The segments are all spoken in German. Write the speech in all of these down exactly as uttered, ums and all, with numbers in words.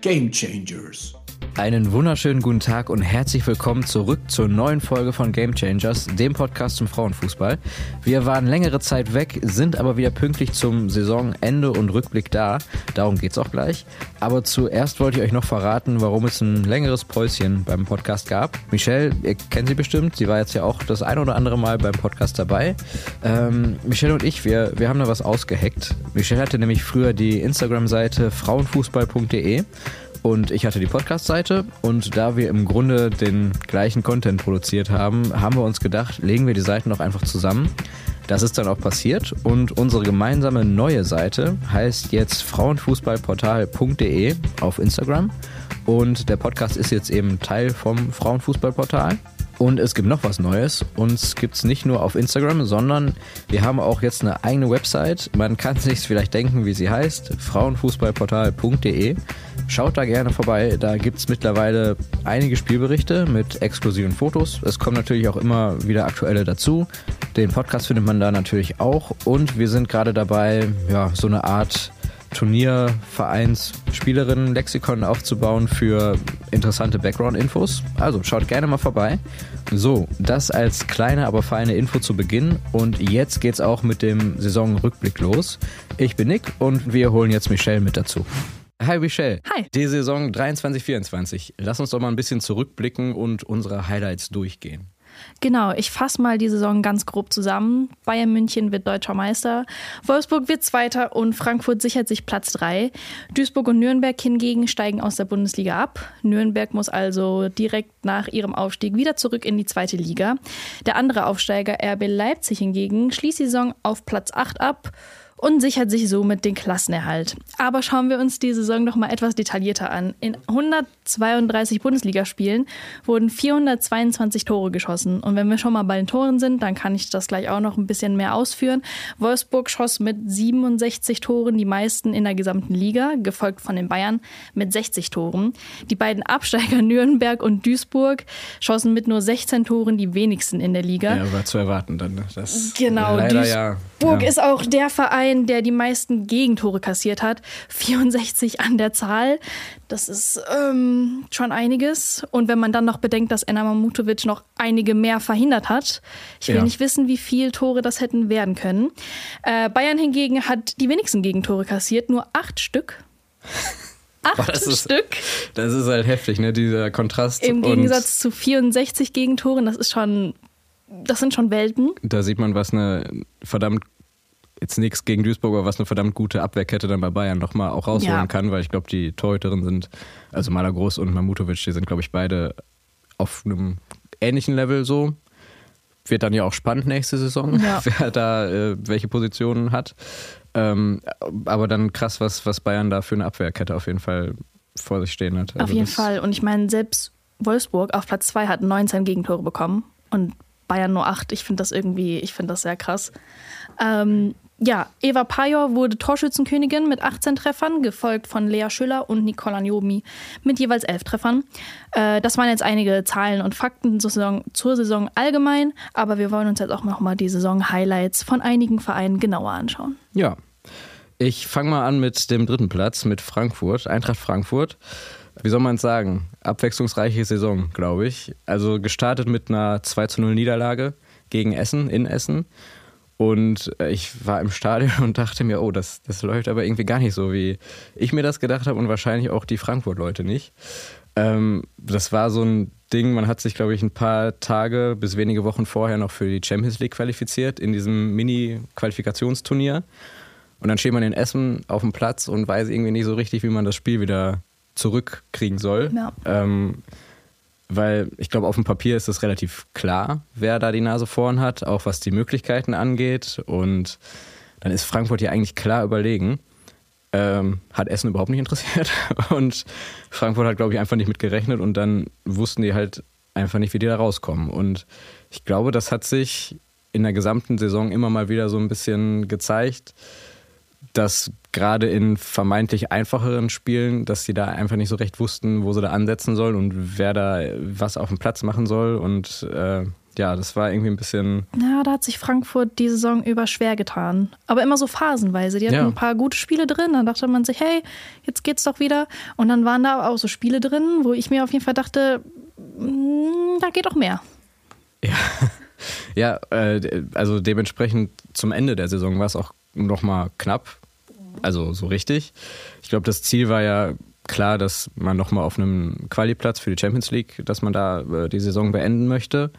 Game Changers. Einen wunderschönen guten Tag und herzlich willkommen zurück zur neuen Folge von Game Changers, dem Podcast zum Frauenfußball. Wir waren längere Zeit weg, sind aber wieder pünktlich zum Saisonende und Rückblick da. Darum geht's auch gleich. Aber zuerst wollte ich euch noch verraten, warum es ein längeres Päuschen beim Podcast gab. Michelle, ihr kennt sie bestimmt, sie war jetzt ja auch das ein oder andere Mal beim Podcast dabei. Ähm, Michelle und ich, wir, wir haben da was ausgeheckt. Michelle hatte nämlich früher die Instagram-Seite frauenfußball punkt de. Und ich hatte die Podcast-Seite und da wir im Grunde den gleichen Content produziert haben, haben wir uns gedacht, legen wir die Seiten doch einfach zusammen. Das ist dann auch passiert und unsere gemeinsame neue Seite heißt jetzt frauenfußballportal punkt de auf Instagram und der Podcast ist jetzt eben Teil vom Frauenfußballportal. Und es gibt noch was Neues. Uns gibt es nicht nur auf Instagram, sondern wir haben auch jetzt eine eigene Website. Man kann sich vielleicht denken, wie sie heißt. frauenfußballportal punkt de. Schaut da gerne vorbei. Da gibt es mittlerweile einige Spielberichte mit exklusiven Fotos. Es kommen natürlich auch immer wieder aktuelle dazu. Den Podcast findet man da natürlich auch. Und wir sind gerade dabei, ja, so eine Art Turniervereins-Spielerinnen-Lexikon aufzubauen für interessante Background-Infos. Also schaut gerne mal vorbei. So, das als kleine, aber feine Info zu Beginn. Und jetzt geht's auch mit dem Saisonrückblick los. Ich bin Nick und wir holen jetzt Michelle mit dazu. Hi Michelle. Hi. Die Saison dreiundzwanzig vierundzwanzig. Lass uns doch mal ein bisschen zurückblicken und unsere Highlights durchgehen. Genau, ich fasse mal die Saison ganz grob zusammen. Bayern München wird deutscher Meister, Wolfsburg wird Zweiter und Frankfurt sichert sich Platz drei. Duisburg und Nürnberg hingegen steigen aus der Bundesliga ab. Nürnberg muss also direkt nach ihrem Aufstieg wieder zurück in die zweite Liga. Der andere Aufsteiger R B Leipzig hingegen schließt die Saison auf Platz acht ab und sichert sich somit den Klassenerhalt. Aber schauen wir uns die Saison noch mal etwas detaillierter an. In hundertzweiunddreißig Bundesligaspielen wurden vierhundertzweiundzwanzig Tore geschossen. Und wenn wir schon mal bei den Toren sind, dann kann ich das gleich auch noch ein bisschen mehr ausführen. Wolfsburg schoss mit siebenundsechzig Toren die meisten in der gesamten Liga, gefolgt von den Bayern mit sechzig Toren. Die beiden Absteiger Nürnberg und Duisburg schossen mit nur sechzehn Toren die wenigsten in der Liga. Ja, war zu erwarten dann. Das genau, leider Duisburg ja. ist auch der Verein, der die meisten Gegentore kassiert hat. vierundsechzig an der Zahl. Das ist ähm, schon einiges. Und wenn man dann noch bedenkt, dass Ener Mamutovic noch einige mehr verhindert hat. Ich will ja. nicht wissen, wie viele Tore das hätten werden können. Äh, Bayern hingegen hat die wenigsten Gegentore kassiert. Nur acht Stück. Acht Boah, das ist, Stück. Das ist halt heftig, ne? Dieser Kontrast. Im und Gegensatz zu vierundsechzig Gegentoren. Das ist schon, das sind schon Welten. Da sieht man, was eine verdammt jetzt nichts gegen Duisburg, aber was eine verdammt gute Abwehrkette dann bei Bayern nochmal auch rausholen ja. kann, weil ich glaube, die Torhüterinnen sind, also Malagroß und Mamutovic, die sind, glaube ich, beide auf einem ähnlichen Level so. Wird dann ja auch spannend nächste Saison, ja. wer da äh, welche Positionen hat. Ähm, aber dann krass, was, was Bayern da für eine Abwehrkette auf jeden Fall vor sich stehen hat. Also auf jeden Fall. Und ich meine, selbst Wolfsburg auf Platz zwei hat neunzehn Gegentore bekommen und Bayern nur acht. Ich finde das irgendwie, ich finde das sehr krass. Ähm, Ja, Eva Pajor wurde Torschützenkönigin mit achtzehn Treffern, gefolgt von Lea Schüller und Nicola Njomi mit jeweils elf Treffern. Äh, das waren jetzt einige Zahlen und Fakten zur Saison, zur Saison allgemein, aber wir wollen uns jetzt auch noch mal die Saison-Highlights von einigen Vereinen genauer anschauen. Ja, ich fange mal an mit dem dritten Platz, mit Frankfurt, Eintracht Frankfurt. Wie soll man es sagen? Abwechslungsreiche Saison, glaube ich. Also gestartet mit einer zwei zu null Niederlage gegen Essen, in Essen. Und ich war im Stadion und dachte mir, oh, das, das läuft aber irgendwie gar nicht so, wie ich mir das gedacht habe und wahrscheinlich auch die Frankfurt-Leute nicht. Ähm, das war so ein Ding, man hat sich, glaube ich, ein paar Tage bis wenige Wochen vorher noch für die Champions League qualifiziert in diesem Mini-Qualifikationsturnier. Und dann steht man in Essen auf dem Platz und weiß irgendwie nicht so richtig, wie man das Spiel wieder zurückkriegen soll. Ja. Ähm, Weil ich glaube, auf dem Papier ist es relativ klar, wer da die Nase vorn hat, auch was die Möglichkeiten angeht. Und dann ist Frankfurt ja eigentlich klar überlegen. Ähm, hat Essen überhaupt nicht interessiert. Und Frankfurt hat, glaube ich, einfach nicht mit gerechnet. Und dann wussten die halt einfach nicht, wie die da rauskommen. Und ich glaube, das hat sich in der gesamten Saison immer mal wieder so ein bisschen gezeigt, dass gerade in vermeintlich einfacheren Spielen, dass sie da einfach nicht so recht wussten, wo sie da ansetzen sollen und wer da was auf dem Platz machen soll. Und äh, ja, das war irgendwie ein bisschen... Ja, da hat sich Frankfurt die Saison über schwer getan. Aber immer so phasenweise. Die hatten ja. ein paar gute Spiele drin. Dann dachte man sich, hey, jetzt geht's doch wieder. Und dann waren da auch so Spiele drin, wo ich mir auf jeden Fall dachte, da geht doch mehr. Ja, ja äh, also dementsprechend zum Ende der Saison war es auch nochmal knapp. Also so richtig. Ich glaube, das Ziel war ja klar, dass man nochmal auf einem Quali-Platz für die Champions League, dass man da äh, die Saison beenden möchte.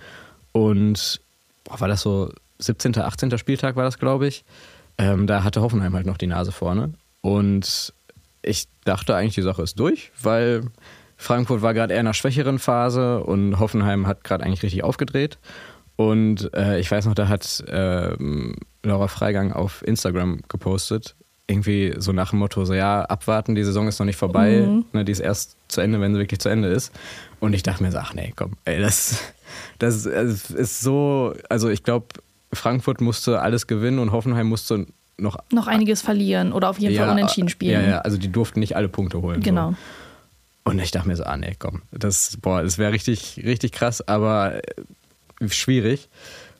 Und boah, war das so siebzehnter, achtzehnter Spieltag war das, glaube ich. Ähm, da hatte Hoffenheim halt noch die Nase vorne. Und ich dachte eigentlich, die Sache ist durch, weil Frankfurt war gerade eher in einer schwächeren Phase und Hoffenheim hat gerade eigentlich richtig aufgedreht. Und äh, ich weiß noch, da hat äh, Laura Freigang auf Instagram gepostet, irgendwie so nach dem Motto, so ja, abwarten, die Saison ist noch nicht vorbei, mhm. ne, die ist erst zu Ende, wenn sie wirklich zu Ende ist. Und ich dachte mir so, ach nee, komm, ey, das, das ist so, also ich glaube, Frankfurt musste alles gewinnen und Hoffenheim musste noch... Noch einiges verlieren oder auf jeden ja, Fall unentschieden spielen. Ja, ja, also die durften nicht alle Punkte holen. Genau. So. Und ich dachte mir so, ah nee, komm, das, boah, das wäre richtig, richtig krass, aber schwierig.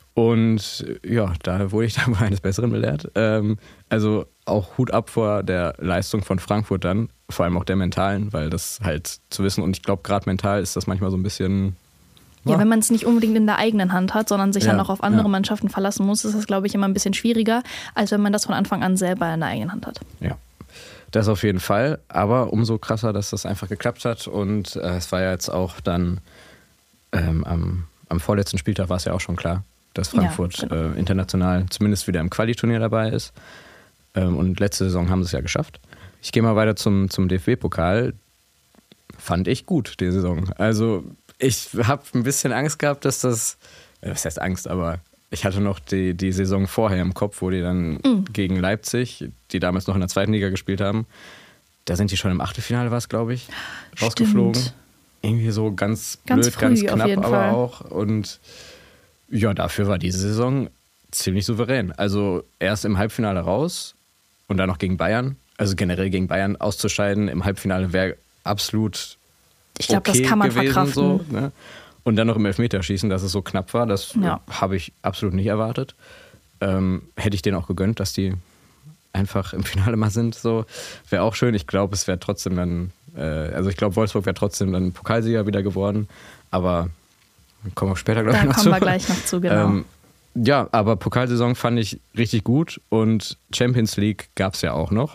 Und ja, da wurde ich dann mal eines Besseren belehrt. Ähm, also auch Hut ab vor der Leistung von Frankfurt dann, vor allem auch der mentalen, weil das halt zu wissen, und ich glaube gerade mental ist das manchmal so ein bisschen... Ja, ja wenn man es nicht unbedingt in der eigenen Hand hat, sondern sich ja, dann auch auf andere ja. Mannschaften verlassen muss, ist das, glaube ich, immer ein bisschen schwieriger, als wenn man das von Anfang an selber in der eigenen Hand hat. Ja, das auf jeden Fall, aber umso krasser, dass das einfach geklappt hat und äh, es war ja jetzt auch dann ähm, am, am vorletzten Spieltag war es ja auch schon klar, dass Frankfurt ja, genau. äh, international zumindest wieder im Quali-Turnier dabei ist. Ähm, und letzte Saison haben sie es ja geschafft. Ich gehe mal weiter zum, zum D F B-Pokal. Fand ich gut, die Saison. Also ich habe ein bisschen Angst gehabt, dass das, äh, was heißt Angst, aber ich hatte noch die, die Saison vorher im Kopf, wo die dann mhm. gegen Leipzig, die damals noch in der zweiten Liga gespielt haben, da sind die schon im Achtelfinale, war es, glaube ich, rausgeflogen. Stimmt. Irgendwie so ganz, ganz blöd, früh, ganz knapp aber Fall. auch. Und ja, dafür war diese Saison ziemlich souverän. Also erst im Halbfinale raus und dann noch gegen Bayern. Also generell gegen Bayern auszuscheiden im Halbfinale wäre absolut ich glaube, okay das kann man gewesen, verkraften. So, ne? Und dann noch im Elfmeterschießen, dass es so knapp war, das ja. habe ich absolut nicht erwartet. Ähm, hätte ich denen auch gegönnt, dass die einfach im Finale mal sind. So wäre auch schön. Ich glaube, es wäre trotzdem dann, äh, also ich glaube, Wolfsburg wäre trotzdem dann Pokalsieger wieder geworden. Aber kommen wir später, glaube ich, noch zu. Da kommen wir gleich noch zu, genau. Ähm, ja, aber Pokalsaison fand ich richtig gut und Champions League gab es ja auch noch.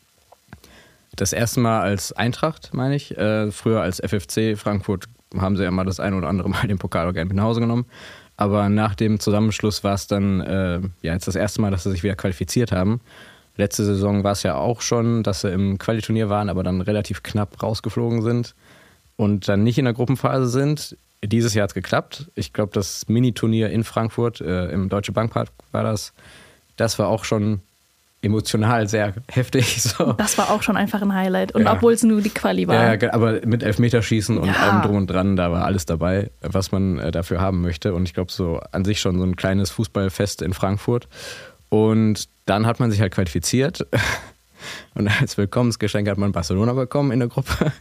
Das erste Mal als Eintracht, meine ich. Äh, früher als F F C Frankfurt haben sie ja mal das ein oder andere Mal den Pokal auch gerne mit nach Hause genommen. Aber nach dem Zusammenschluss war es dann äh, ja jetzt das erste Mal, dass sie sich wieder qualifiziert haben. Letzte Saison war es ja auch schon, dass sie im Qualiturnier waren, aber dann relativ knapp rausgeflogen sind und dann nicht in der Gruppenphase sind. Dieses Jahr hat es geklappt. Ich glaube, das Mini-Turnier in Frankfurt, äh, im Deutsche Bankpark war das, das war auch schon emotional sehr heftig. So. Das war auch schon einfach ein Highlight. Und ja. obwohl es nur die Quali war. Ja, aber mit Elfmeterschießen und ja. allem drum und dran, da war alles dabei, was man äh, dafür haben möchte. Und ich glaube, so an sich schon so ein kleines Fußballfest in Frankfurt. Und dann hat man sich halt qualifiziert. Und als Willkommensgeschenk hat man Barcelona bekommen in der Gruppe.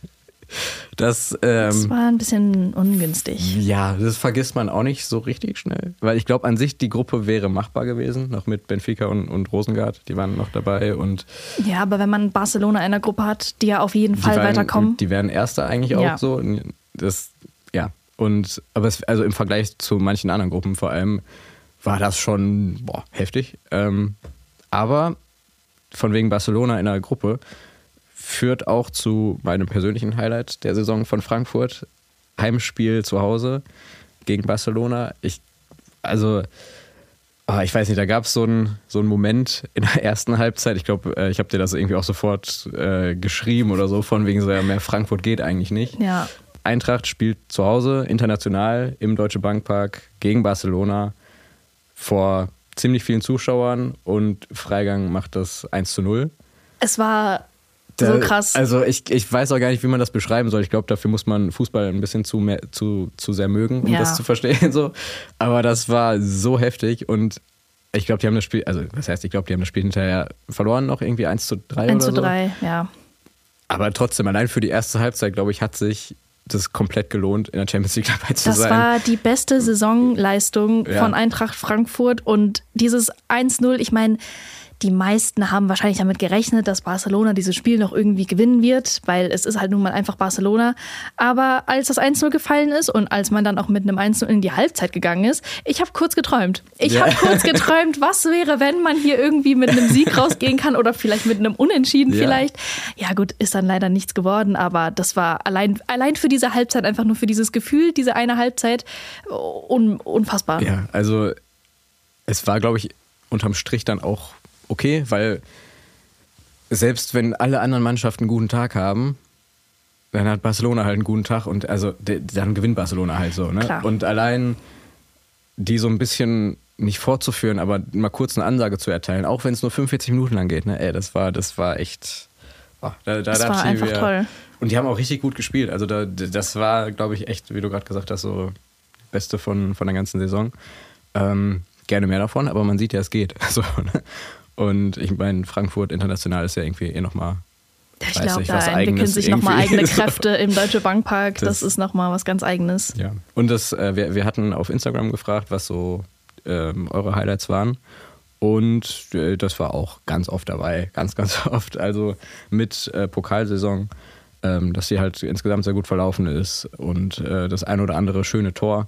Das, ähm, das war ein bisschen ungünstig. Ja, das vergisst man auch nicht so richtig schnell. Weil ich glaube, an sich die Gruppe wäre machbar gewesen, noch mit Benfica und, und Rosengard, die waren noch dabei. Und ja, aber wenn man Barcelona in der Gruppe hat, die ja auf jeden Fall waren, weiterkommen. Die werden Erster eigentlich auch ja. so. Das, ja, und aber es, also im Vergleich zu manchen anderen Gruppen vor allem war das schon boah, heftig. Ähm, aber von wegen Barcelona in der Gruppe führt auch zu meinem persönlichen Highlight der Saison von Frankfurt. Heimspiel zu Hause gegen Barcelona. Ich, also, oh, ich weiß nicht, da gab es so einen so einen Moment in der ersten Halbzeit. Ich glaube, ich habe dir das irgendwie auch sofort äh, geschrieben oder so, von wegen so, ja, mehr Frankfurt geht eigentlich nicht. Ja. Eintracht spielt zu Hause, international, im Deutsche Bankpark gegen Barcelona vor ziemlich vielen Zuschauern und Freigang macht das eins zu null. Es war so krass. Also ich, ich weiß auch gar nicht, wie man das beschreiben soll. Ich glaube, dafür muss man Fußball ein bisschen zu, mehr, zu, zu sehr mögen, um ja. das zu verstehen. So. Aber das war so heftig und ich glaube, die haben das Spiel, also was heißt, ich glaube, die haben das Spiel hinterher verloren noch, irgendwie eins zu drei oder so. eins zu drei, ja. Aber trotzdem, allein für die erste Halbzeit, glaube ich, hat sich das komplett gelohnt, in der Champions League dabei zu das sein. Das war die beste Saisonleistung ja. von Eintracht Frankfurt und dieses eins null, ich meine, die meisten haben wahrscheinlich damit gerechnet, dass Barcelona dieses Spiel noch irgendwie gewinnen wird, weil es ist halt nun mal einfach Barcelona. Aber als das eins null gefallen ist und als man dann auch mit einem eins null in die Halbzeit gegangen ist, ich habe kurz geträumt. Ich ja. habe kurz geträumt, was wäre, wenn man hier irgendwie mit einem Sieg rausgehen kann oder vielleicht mit einem Unentschieden ja. vielleicht. Ja gut, ist dann leider nichts geworden, aber das war allein, allein für diese Halbzeit, einfach nur für dieses Gefühl, diese eine Halbzeit, un, unfassbar. Ja, also es war, glaube ich, unterm Strich dann auch okay, weil selbst wenn alle anderen Mannschaften einen guten Tag haben, dann hat Barcelona halt einen guten Tag und also dann gewinnt Barcelona halt so. Ne? Klar. Und allein die so ein bisschen nicht fortzuführen, aber mal kurz eine Ansage zu erteilen, auch wenn es nur fünfundvierzig Minuten lang geht, ne? Ey, das war, das war echt. Oh, da, da das war einfach wir, toll. Und die haben auch richtig gut gespielt. Also da, das war, glaube ich, echt, wie du gerade gesagt hast, so Beste von, von der ganzen Saison. Ähm, gerne mehr davon, aber man sieht ja, es geht. So, ne? Und ich meine, Frankfurt international ist ja irgendwie eh nochmal. Ich glaube, da entwickeln sich nochmal eigene Kräfte im Deutsche Bankpark. Das, das ist nochmal was ganz Eigenes. Ja. Und das, äh, wir, wir hatten auf Instagram gefragt, was so ähm, eure Highlights waren. Und äh, das war auch ganz oft dabei. Ganz, ganz oft. Also mit äh, Pokalsaison, ähm, dass sie halt insgesamt sehr gut verlaufen ist. Und äh, das ein oder andere schöne Tor.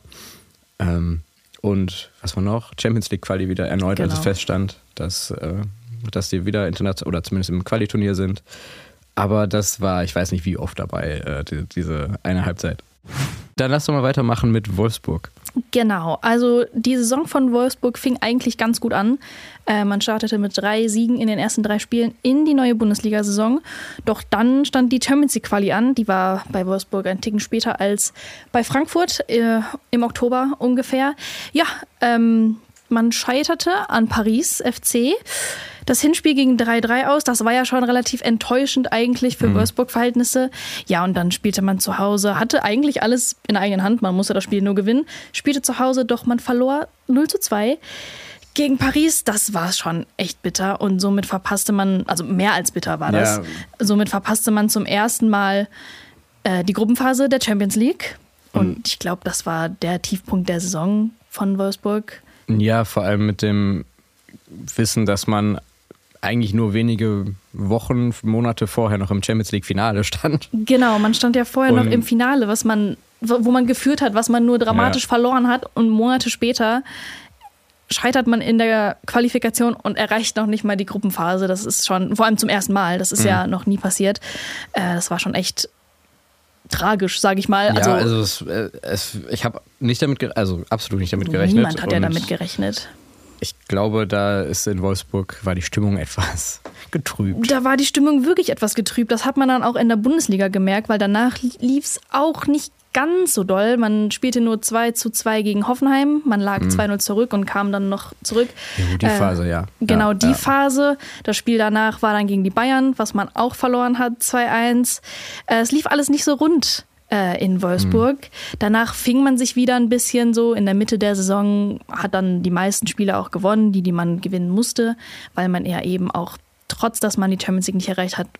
Ähm, Und was war noch? Champions League Quali wieder erneut, genau. als es feststand, dass, äh, dass die wieder international oder zumindest im Quali-Turnier sind. Aber das war, ich weiß nicht wie oft dabei, äh, die, diese eine Halbzeit. Dann lass doch mal weitermachen mit Wolfsburg. Genau, also die Saison von Wolfsburg fing eigentlich ganz gut an. Äh, man startete mit drei Siegen in den ersten drei Spielen in die neue Bundesliga-Saison. Doch dann stand die Champions League Quali an. Die war bei Wolfsburg einen Ticken später als bei Frankfurt äh, im Oktober ungefähr. Ja, ähm, man scheiterte an Paris F C. Das Hinspiel ging drei drei aus. Das war ja schon relativ enttäuschend eigentlich für mhm. Wolfsburg-Verhältnisse. Ja, und dann spielte man zu Hause, hatte eigentlich alles in der eigenen Hand. Man musste das Spiel nur gewinnen. Spielte zu Hause, doch man verlor null zu zwei. Gegen Paris, das war schon echt bitter. Und somit verpasste man, also mehr als bitter war das. Ja. Somit verpasste man zum ersten Mal äh, die Gruppenphase der Champions League. Und mhm. ich glaube, das war der Tiefpunkt der Saison von Wolfsburg. Ja, vor allem mit dem Wissen, dass man eigentlich nur wenige Wochen, Monate vorher noch im Champions League Finale stand. Genau, man stand ja vorher und noch im Finale, was man, wo man geführt hat, was man nur dramatisch ja. verloren hat. Und Monate später scheitert man in der Qualifikation und erreicht noch nicht mal die Gruppenphase. Das ist schon, vor allem zum ersten Mal, das ist mhm. ja noch nie passiert. Äh, das war schon echt tragisch, sage ich mal. Ja, also, also es, es, ich habe nicht damit, ge- also absolut nicht damit gerechnet. Niemand hat ja damit gerechnet. Ich glaube, da ist in Wolfsburg, war die Stimmung etwas getrübt. Da war die Stimmung wirklich etwas getrübt. Das hat man dann auch in der Bundesliga gemerkt, weil danach lief es auch nicht ganz so doll. Man spielte nur zwei zu zwei gegen Hoffenheim. Man lag mhm. zwei null zurück und kam dann noch zurück. Ja, die äh, Phase, ja. Genau, ja, die ja. Phase. Das Spiel danach war dann gegen die Bayern, was man auch verloren hat, zwei eins. Äh, es lief alles nicht so rund in Wolfsburg. Mhm. Danach fing man sich wieder ein bisschen so. In der Mitte der Saison hat dann die meisten Spiele auch gewonnen, die, die man gewinnen musste, weil man ja eben auch, trotz dass man die Champions League nicht erreicht hat,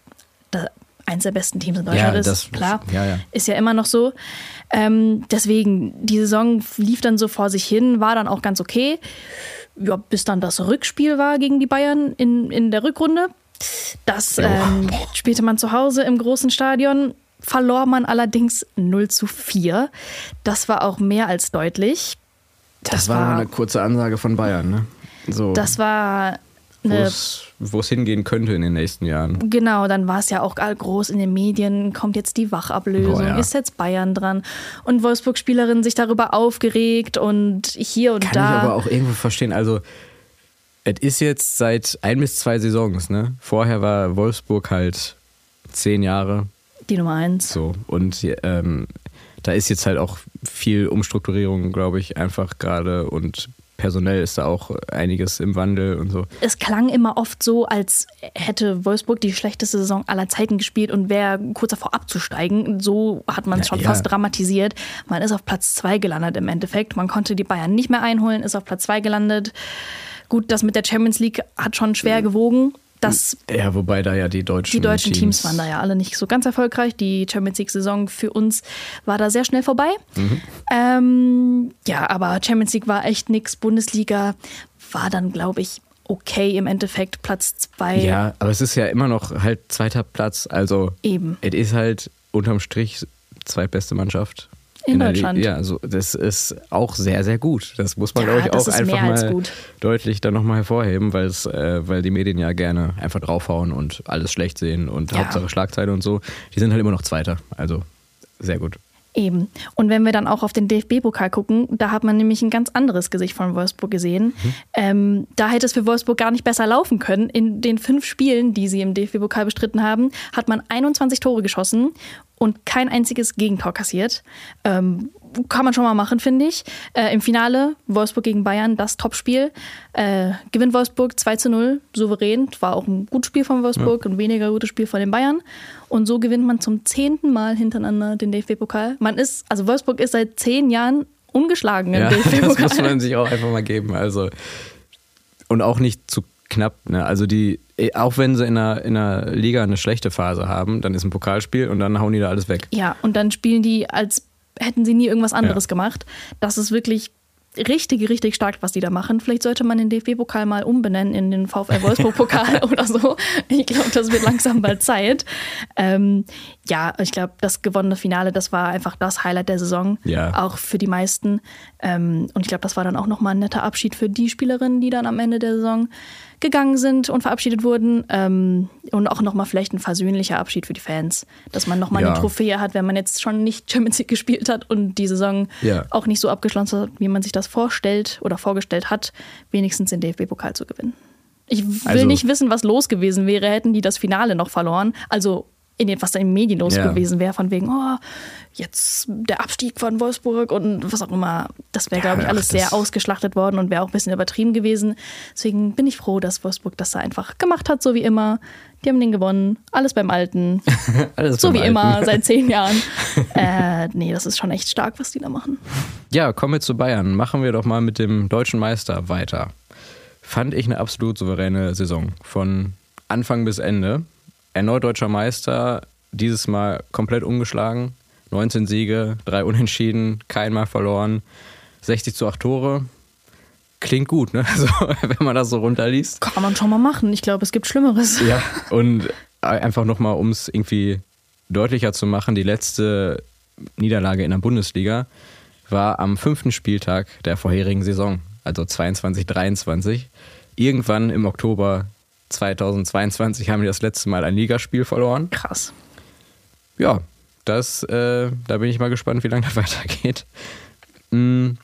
eins der besten Teams in Deutschland ja, ist. Das, Klar, ja, ja. ist ja immer noch so. Ähm, deswegen, die Saison lief dann so vor sich hin, war dann auch ganz okay. Ja, bis dann das Rückspiel war gegen die Bayern in, in der Rückrunde. Das ähm, spielte man zu Hause im großen Stadion. Verlor man allerdings null zu vier. Das war auch mehr als deutlich. Das, das war, war eine kurze Ansage von Bayern, ne? So, das war eine, wo es hingehen könnte in den nächsten Jahren. Genau, dann war es ja auch groß in den Medien, kommt jetzt die Wachablösung, Boah, ja. ist jetzt Bayern dran. Und Wolfsburg-Spielerinnen sich darüber aufgeregt und hier und Kann da. Kann ich aber auch irgendwo verstehen. Also, es ist jetzt seit ein bis zwei Saisons, ne? Vorher war Wolfsburg halt zehn Jahre die Nummer eins. So, und ähm, da ist jetzt halt auch viel Umstrukturierung, glaube ich, einfach gerade und personell ist da auch einiges im Wandel und so. Es klang immer oft so, als hätte Wolfsburg die schlechteste Saison aller Zeiten gespielt und wäre kurz davor abzusteigen. So hat man es ja, schon ja. fast dramatisiert. Man ist auf Platz zwei gelandet im Endeffekt. Man konnte die Bayern nicht mehr einholen, ist auf Platz zwei gelandet. Gut, das mit der Champions League hat schon schwer gewogen. Das, ja, wobei da ja die deutschen, die deutschen Teams, Teams waren da ja alle nicht so ganz erfolgreich. Die Champions League-Saison für uns war da sehr schnell vorbei. Mhm. Ähm, ja, aber Champions League war echt nix. Bundesliga war dann, glaube ich, okay im Endeffekt, Platz zwei. Ja, aber es ist ja immer noch halt zweiter Platz. Also eben. Es ist halt unterm Strich zweitbeste Mannschaft. In, in Deutschland. Ja, also das ist auch sehr, sehr gut. Das muss man, ja, glaube ich, auch einfach mal gut. deutlich dann nochmal hervorheben, weil es, äh, weil die Medien ja gerne einfach draufhauen und alles schlecht sehen und ja. Hauptsache Schlagzeile und so. Die sind halt immer noch Zweiter. Also sehr gut. Eben. Und wenn wir dann auch auf den D F B-Pokal gucken, da hat man nämlich ein ganz anderes Gesicht von Wolfsburg gesehen. Mhm. Ähm, da hätte es für Wolfsburg gar nicht besser laufen können. In den fünf Spielen, die sie im D F B-Pokal bestritten haben, hat man einundzwanzig Tore geschossen und kein einziges Gegentor kassiert. Ähm, kann man schon mal machen, finde ich. Äh, Im Finale Wolfsburg gegen Bayern, das Topspiel. Äh, gewinnt Wolfsburg zwei zu null, souverän. War auch ein gutes Spiel von Wolfsburg, ja. Ein weniger gutes Spiel von den Bayern. Und so gewinnt man zum zehnten Mal hintereinander den D F B-Pokal. Man ist, also Wolfsburg ist seit zehn Jahren ungeschlagen im ja, D F B-Pokal. Das muss man sich auch einfach mal geben. Also, und auch nicht zu knapp. Ne? Also die, auch wenn sie in einer, in einer Liga eine schlechte Phase haben, dann ist ein Pokalspiel und dann hauen die da alles weg. Ja, und dann spielen die, als hätten sie nie irgendwas anderes ja. gemacht. Das ist wirklich richtig, richtig stark, was die da machen. Vielleicht sollte man den D F B-Pokal mal umbenennen in den VfL Wolfsburg-Pokal oder so. Ich glaube, das wird langsam bald Zeit. Ähm, ja, ich glaube, das gewonnene Finale, das war einfach das Highlight der Saison. Ja. Auch für die meisten. Ähm, und ich glaube, das war dann auch nochmal ein netter Abschied für die Spielerinnen, die dann am Ende der Saison gegangen sind und verabschiedet wurden. Ähm, und auch nochmal vielleicht ein versöhnlicher Abschied für die Fans. Dass man nochmal ja. eine Trophäe hat, wenn man jetzt schon nicht Champions League gespielt hat und die Saison ja. auch nicht so abgeschlossen hat, wie man sich das vorstellt oder vorgestellt hat, wenigstens den D F B-Pokal zu gewinnen. Ich will also, nicht wissen, was los gewesen wäre, hätten die das Finale noch verloren. Also in den, was da in den Medien los ja. gewesen wäre, von wegen, oh, jetzt der Abstieg von Wolfsburg und was auch immer. Das wäre, ja, glaube ich, alles ach, sehr ausgeschlachtet worden und wäre auch ein bisschen übertrieben gewesen. Deswegen bin ich froh, dass Wolfsburg das da einfach gemacht hat, so wie immer. Die haben den gewonnen, alles beim Alten. alles so beim wie Alten. Immer, seit zehn Jahren. äh, nee, das ist schon echt stark, was die da machen. Ja, kommen wir zu Bayern. Machen wir doch mal mit dem deutschen Meister weiter. Fand ich eine absolut souveräne Saison. Von Anfang bis Ende. Erneut deutscher Meister, dieses Mal komplett umgeschlagen. neunzehn Siege, drei Unentschieden, kein Mal verloren. sechzig zu acht Tore. Klingt gut, ne? Also, wenn man das so runterliest. Kann man schon mal machen. Ich glaube, es gibt Schlimmeres. Ja, und einfach nochmal, um es irgendwie deutlicher zu machen, die letzte Niederlage in der Bundesliga war am fünften Spieltag der vorherigen Saison, also zweiundzwanzig dreiundzwanzig. Irgendwann im Oktober zweitausendzweiundzwanzig haben die das letzte Mal ein Ligaspiel verloren. Krass. Ja, das, äh, da bin ich mal gespannt, wie lange das weitergeht. Mhm.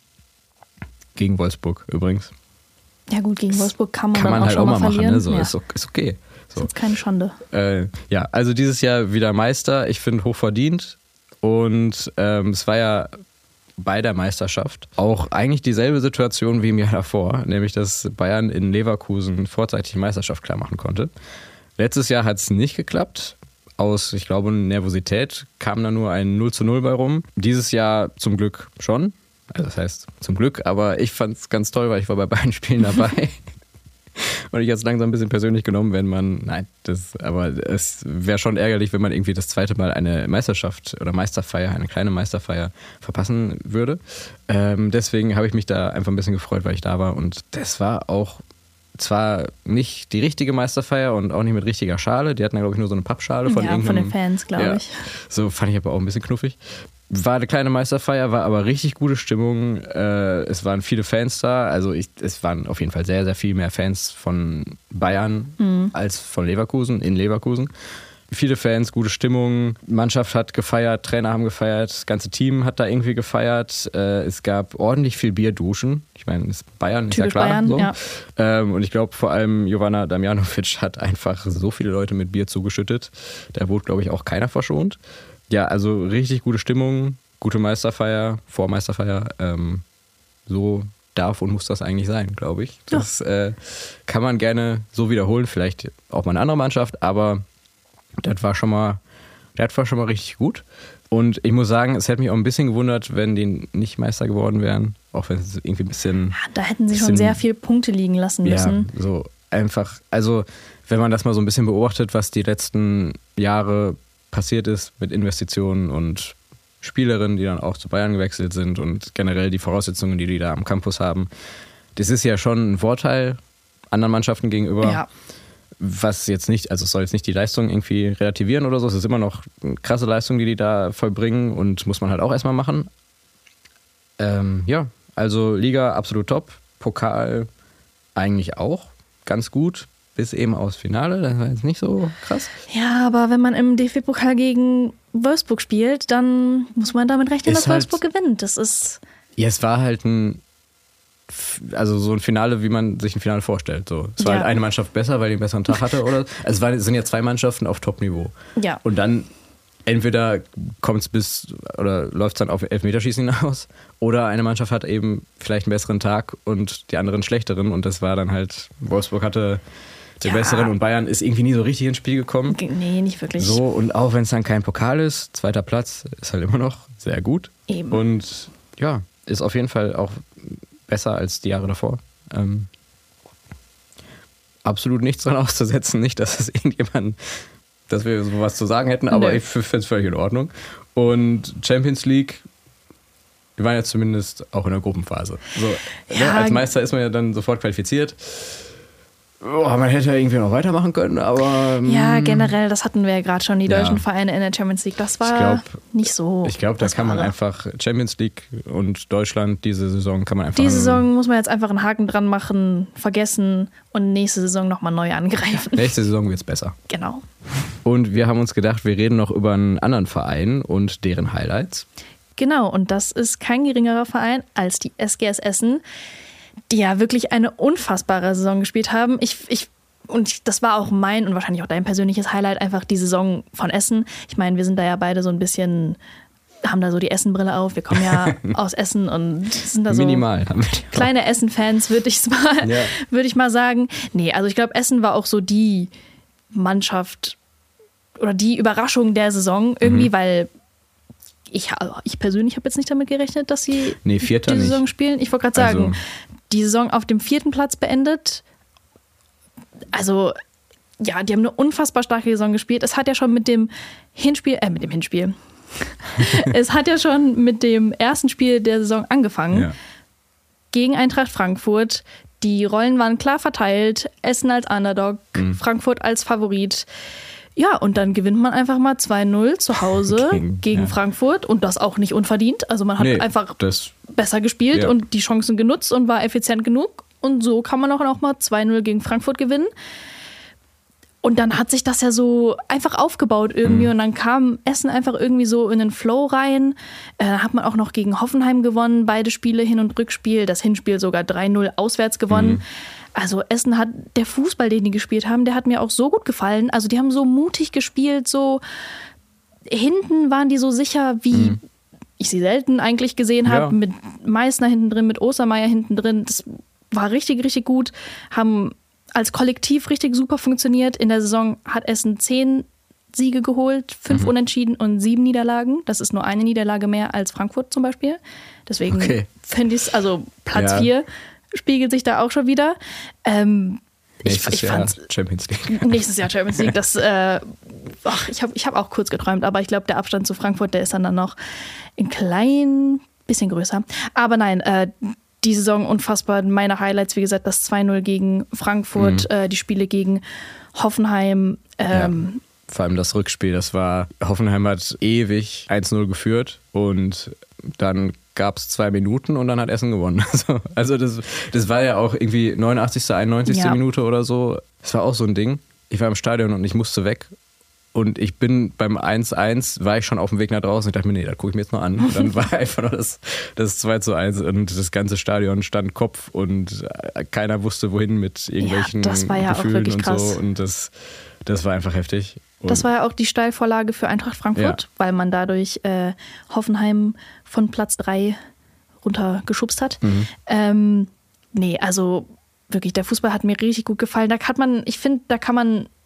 Gegen Wolfsburg übrigens. Ja gut, gegen Wolfsburg kann man, kann man dann auch halt schon auch mal verlieren. machen. Ne? So, ja. ist, ist okay. So. Das ist keine Schande. Äh, ja, also dieses Jahr wieder Meister. Ich finde, hochverdient. Und ähm, es war ja bei der Meisterschaft auch eigentlich dieselbe Situation wie im Jahr davor, nämlich dass Bayern in Leverkusen vorzeitig die Meisterschaft klar machen konnte. Letztes Jahr hat es nicht geklappt. Aus, ich glaube, Nervosität kam da nur ein null zu null bei rum. Dieses Jahr zum Glück schon. Also das heißt zum Glück, aber ich fand es ganz toll, weil ich war bei beiden Spielen dabei. Und ich jetzt langsam ein bisschen persönlich genommen, wenn man, nein, das, aber es wäre schon ärgerlich, wenn man irgendwie das zweite Mal eine Meisterschaft oder Meisterfeier, eine kleine Meisterfeier verpassen würde. Ähm, deswegen habe ich mich da einfach ein bisschen gefreut, weil ich da war. Und das war auch zwar nicht die richtige Meisterfeier und auch nicht mit richtiger Schale. Die hatten ja, glaube ich, nur so eine Pappschale von ja, irgendeinem. von den Fans, glaube ja, ich. So fand ich aber auch ein bisschen knuffig. War eine kleine Meisterfeier, war aber richtig gute Stimmung. Äh, es waren viele Fans da. Also ich, es waren auf jeden Fall sehr, sehr viel mehr Fans von Bayern mhm. als von Leverkusen, in Leverkusen. Viele Fans, gute Stimmung. Mannschaft hat gefeiert, Trainer haben gefeiert, das ganze Team hat da irgendwie gefeiert. Äh, es gab ordentlich viel Bierduschen. Ich meine, Bayern ist Typisch ja klar. Bayern, so. ja. Ähm, und ich glaube vor allem Jovana Damjanovic hat einfach so viele Leute mit Bier zugeschüttet. Da wurde, glaube ich, auch keiner verschont. Ja, also richtig gute Stimmung, gute Meisterfeier, Vormeisterfeier. Ähm, so darf und muss das eigentlich sein, glaube ich. Das ja. äh, kann man gerne so wiederholen, vielleicht auch mal eine andere Mannschaft, aber das war schon mal, das war schon mal richtig gut. Und ich muss sagen, es hätte mich auch ein bisschen gewundert, wenn die nicht Meister geworden wären, auch wenn es irgendwie ein bisschen... Ja, da hätten sie bisschen, schon sehr viele Punkte liegen lassen müssen. Ja, so einfach, also wenn man das mal so ein bisschen beobachtet, was die letzten Jahre passiert ist mit Investitionen und Spielerinnen, die dann auch zu Bayern gewechselt sind und generell die Voraussetzungen, die die da am Campus haben, das ist ja schon ein Vorteil anderen Mannschaften gegenüber. Ja. Was jetzt nicht, also es soll jetzt nicht die Leistung irgendwie relativieren oder so, es ist immer noch eine krasse Leistung, die die da vollbringen und muss man halt auch erstmal machen. Ähm, ja, also Liga absolut top, Pokal eigentlich auch ganz gut, bis eben aufs Finale, das war jetzt nicht so krass. Ja, aber wenn man im D F B-Pokal gegen Wolfsburg spielt, dann muss man damit rechnen, Ist dass halt, Wolfsburg gewinnt. Das ist... Ja, es war halt ein, also so ein Finale, wie man sich ein Finale vorstellt. So. Es war Ja. halt eine Mannschaft besser, weil die einen besseren Tag hatte. Oder, also es, war, es sind ja zwei Mannschaften auf Top-Niveau. Ja. Und dann entweder kommt es bis, oder läuft es dann auf Elfmeterschießen hinaus, oder eine Mannschaft hat eben vielleicht einen besseren Tag und die anderen schlechteren. Und das war dann halt, Wolfsburg hatte den Ja. besseren und Bayern ist irgendwie nie so richtig ins Spiel gekommen. Nee, nicht wirklich. So, und auch wenn es dann kein Pokal ist, zweiter Platz ist halt immer noch sehr gut. Eben. Und ja, ist auf jeden Fall auch besser als die Jahre davor. Ähm, absolut nichts dran auszusetzen, nicht, dass es irgendjemand, dass wir sowas zu sagen hätten, aber Nö. ich finde es völlig in Ordnung. Und Champions League, wir waren ja zumindest auch in der Gruppenphase. So, Ja. ne, als Meister ist man ja dann sofort qualifiziert. Oh, man hätte ja irgendwie noch weitermachen können, aber... Ja, mm, generell, das hatten wir ja gerade schon, die Ja. deutschen Vereine in der Champions League. Das war Ich glaub- nicht so. Ich glaube, da das kann man Wahre. einfach Champions League und Deutschland diese Saison kann man einfach... Die Saison muss man jetzt einfach einen Haken dran machen, vergessen und nächste Saison nochmal neu angreifen. Nächste Saison wird es besser. Genau. Und wir haben uns gedacht, wir reden noch über einen anderen Verein und deren Highlights. Genau, und das ist kein geringerer Verein als die S G S Essen, die ja wirklich eine unfassbare Saison gespielt haben. Ich, ich, und das war auch mein und wahrscheinlich auch dein persönliches Highlight, einfach die Saison von Essen. Ich meine, wir sind da ja beide so ein bisschen, haben da so die Essen-Brille auf. Wir kommen ja aus Essen und sind da so Minimal. Haben wir die auch. kleine Essen-Fans, würde ich mal, Ja. würde ich mal sagen. Nee, also ich glaube, Essen war auch so die Mannschaft oder die Überraschung der Saison irgendwie, Mhm. weil ich, also ich persönlich habe jetzt nicht damit gerechnet, dass sie Nee, Vierter die nicht. Saison spielen. Ich wollte gerade sagen, Also- die Saison auf dem vierten Platz beendet. Also, ja, die haben eine unfassbar starke Saison gespielt. Es hat ja schon mit dem Hinspiel, äh, mit dem Hinspiel. es hat ja schon mit dem ersten Spiel der Saison angefangen. Ja. Gegen Eintracht Frankfurt. Die Rollen waren klar verteilt. Essen als Underdog, Mhm. Frankfurt als Favorit. Ja, und dann gewinnt man einfach mal zwei null zu Hause Gegen- gegen, ja. Frankfurt und das auch nicht unverdient. Also man hat Nee, einfach das, besser gespielt Ja. und die Chancen genutzt und war effizient genug. Und so kann man auch noch mal zwei null gegen Frankfurt gewinnen. Und dann hat sich das ja so einfach aufgebaut irgendwie Mhm. und dann kam Essen einfach irgendwie so in den Flow rein. Äh, Dann hat man auch noch gegen Hoffenheim gewonnen, beide Spiele, Hin- und Rückspiel. Das Hinspiel sogar drei null auswärts gewonnen. Mhm. Also Essen hat, der Fußball, den die gespielt haben, der hat mir auch so gut gefallen. Also die haben so mutig gespielt, so hinten waren die so sicher, wie Mhm. ich sie selten eigentlich gesehen habe. Ja. Mit Meißner hinten drin, mit Ostermeier hinten drin. Das war richtig, richtig gut. Haben als Kollektiv richtig super funktioniert. In der Saison hat Essen zehn Siege geholt, fünf Mhm. Unentschieden und sieben Niederlagen. Das ist nur eine Niederlage mehr als Frankfurt zum Beispiel. Deswegen Okay. finde ich es, also Platz Ja. vier spiegelt sich da auch schon wieder. Ähm, ich nächstes ich Jahr fand's Champions League. nächstes Jahr Champions League. Das, äh, ach, ich habe ich hab auch kurz geträumt, aber ich glaube, der Abstand zu Frankfurt, der ist dann, dann noch ein klein bisschen größer. Aber nein, äh, die Saison unfassbar. Meine Highlights, wie gesagt, das zwei null gegen Frankfurt, Mhm. äh, die Spiele gegen Hoffenheim. Ähm, Vor allem das Rückspiel, das war, Hoffenheim hat ewig eins null geführt und dann gab es zwei Minuten und dann hat Essen gewonnen. Also, also das, das war ja auch irgendwie neunundachtzigste, einundneunzigste Ja. Minute oder so. Das war auch so ein Ding. Ich war im Stadion und ich musste weg. Und ich bin beim eins eins, war ich schon auf dem Weg nach draußen. Ich dachte mir, nee, das gucke ich mir jetzt noch an. Und dann war einfach nur das, das zwei zu eins und das ganze Stadion stand Kopf und keiner wusste, wohin mit irgendwelchen Ja, das war ja auch Gefühlen wirklich und krass. so. Und das, das war einfach heftig. Und Das war ja auch die Steilvorlage für Eintracht Frankfurt, Ja. weil man dadurch äh, Hoffenheim von Platz drei runtergeschubst hat. Mhm. Ähm, nee, also wirklich, der Fußball hat mir richtig gut gefallen. Da hat man, ich finde, da kann man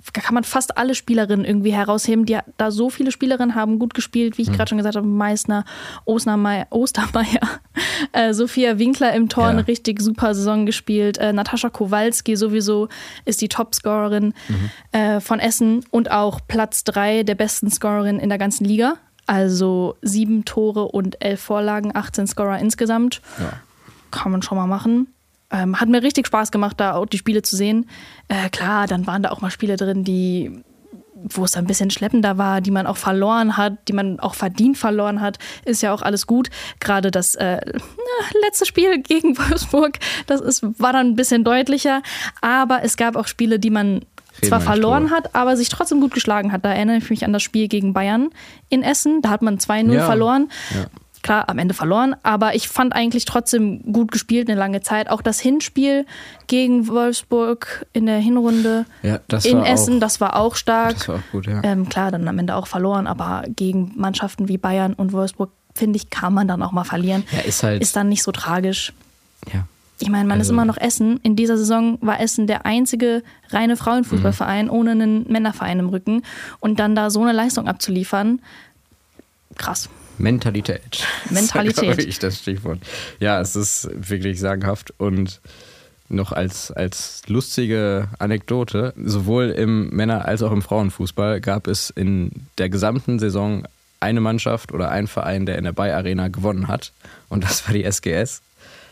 kann man fast alle Spielerinnen irgendwie herausheben. Die, da so viele Spielerinnen haben gut gespielt, wie ich mhm. gerade schon gesagt habe, Meissner, Ostermeier, Ostermeier äh, Sophia Winkler im Tor, ja. eine richtig super Saison gespielt. Äh, Natascha Kowalski sowieso ist die Topscorerin mhm. äh, von Essen und auch Platz drei der besten Scorerin in der ganzen Liga. Also sieben Tore und elf Vorlagen, achtzehn Scorer insgesamt. Ja. Kann man schon mal machen. Ähm, hat mir richtig Spaß gemacht, da auch die Spiele zu sehen. Äh, klar, dann waren da auch mal Spiele drin, die, wo es ein bisschen schleppender war, die man auch verloren hat, die man auch verdient verloren hat. Ist ja auch alles gut. Gerade das äh, letzte Spiel gegen Wolfsburg, das ist, war dann ein bisschen deutlicher. Aber es gab auch Spiele, die man Reden zwar verloren drüber. hat, aber sich trotzdem gut geschlagen hat. Da erinnere ich mich an das Spiel gegen Bayern in Essen. Da hat man zwei null ja. verloren. Ja. Klar, am Ende verloren, aber ich fand eigentlich trotzdem gut gespielt eine lange Zeit. Auch das Hinspiel gegen Wolfsburg in der Hinrunde ja, das in war Essen, auch, das war auch stark. Das war auch gut, ja. Ähm, klar, dann am Ende auch verloren, aber gegen Mannschaften wie Bayern und Wolfsburg, finde ich, kann man dann auch mal verlieren. Ja, ist halt. Ist dann nicht so tragisch. Ja. Ich meine, man also, ist immer noch Essen. In dieser Saison war Essen der einzige reine Frauenfußballverein mhm. ohne einen Männerverein im Rücken. Und dann da so eine Leistung abzuliefern, krass. Mentalität. Mentalität. Das ist ich das Stichwort. Ja, es ist wirklich sagenhaft. Und noch als, als lustige Anekdote, sowohl im Männer- als auch im Frauenfußball gab es in der gesamten Saison eine Mannschaft oder einen Verein, der in der Bayer Arena gewonnen hat. Und das war die S G S.